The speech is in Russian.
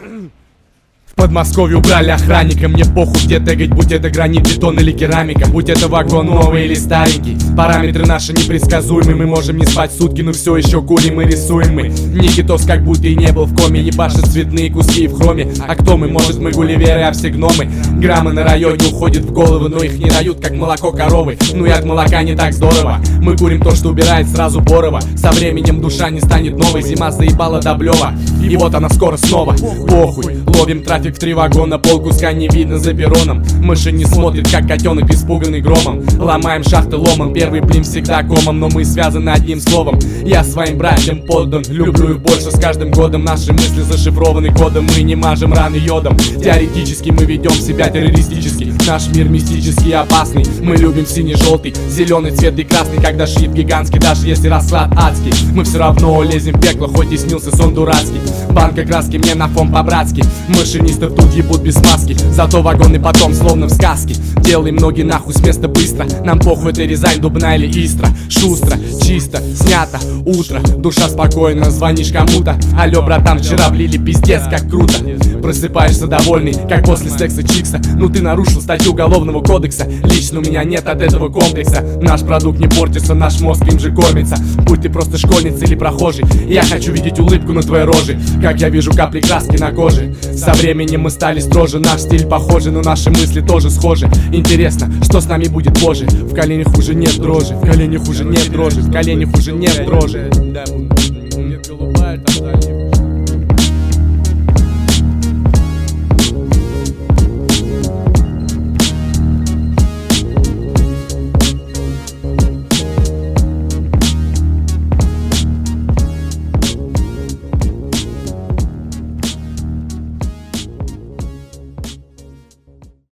В Подмосковье убрали охранника. Мне похуй, где тегать, будь это гранит, бетон или керамика, будь это вагон новый или старенький. Параметры наши непредсказуемы. Мы можем не спать сутки, но все еще курим и рисуем мы. Никитос как будто и не был в коме. Ебашит цветные куски в хроме. А кто мы? Может мы гулливеры, а все гномы. Граммы на районе уходят в головы, но их не дают, как молоко коровы. Ну и от молока не так здорово. Мы курим то, что убирает сразу Борова. Со временем душа не станет новой. Зима заебала до блева, и вот она скоро снова. Похуй, ловим трафик в 3 вагона. Пол куска не видно за перроном. Мыши не смотрит, как котенок испуганный громом. Ломаем шахты ломом, первый блин всегда комом. Но мы связаны одним словом. Я своим братьям поддан, люблю их больше с каждым годом. Наши мысли зашифрованы кодом, мы не мажем раны йодом. Теоретически мы ведем себя террористически. Наш мир мистический и опасный. Мы любим синий-желтый, зеленый цвет и красный. Когда шрифт гигантский, даже если расклад адский, мы все равно лезем в пекло, хоть и снился сон дурацкий. Банка краски мне на фон по-братски. Машинисты тут ебут без маски, зато вагоны потом словно в сказке. Делаем ноги нахуй с места быстро. Нам похуй, это Рязань, Дубна или Истра. Шустро, чисто, снято, утро. Душа спокойна, звонишь кому-то. Алло, братан, вчера влили пиздец, как круто. Просыпаешься довольный, как после секса чикса. Ну ты нарушил статью уголовного кодекса. Лично у меня нет от этого комплекса. Наш продукт не портится, наш мозг им же кормится. Будь ты просто школьница или прохожий, я хочу видеть улыбку на твоей роже, как я вижу капли краски на коже. Со временем мы стали строже, наш стиль похожий, но наши мысли тоже схожи. Интересно, что с нами будет позже? В коленях уже нет дрожи, в коленях уже нет дрожи, в коленях уже нет дрожи.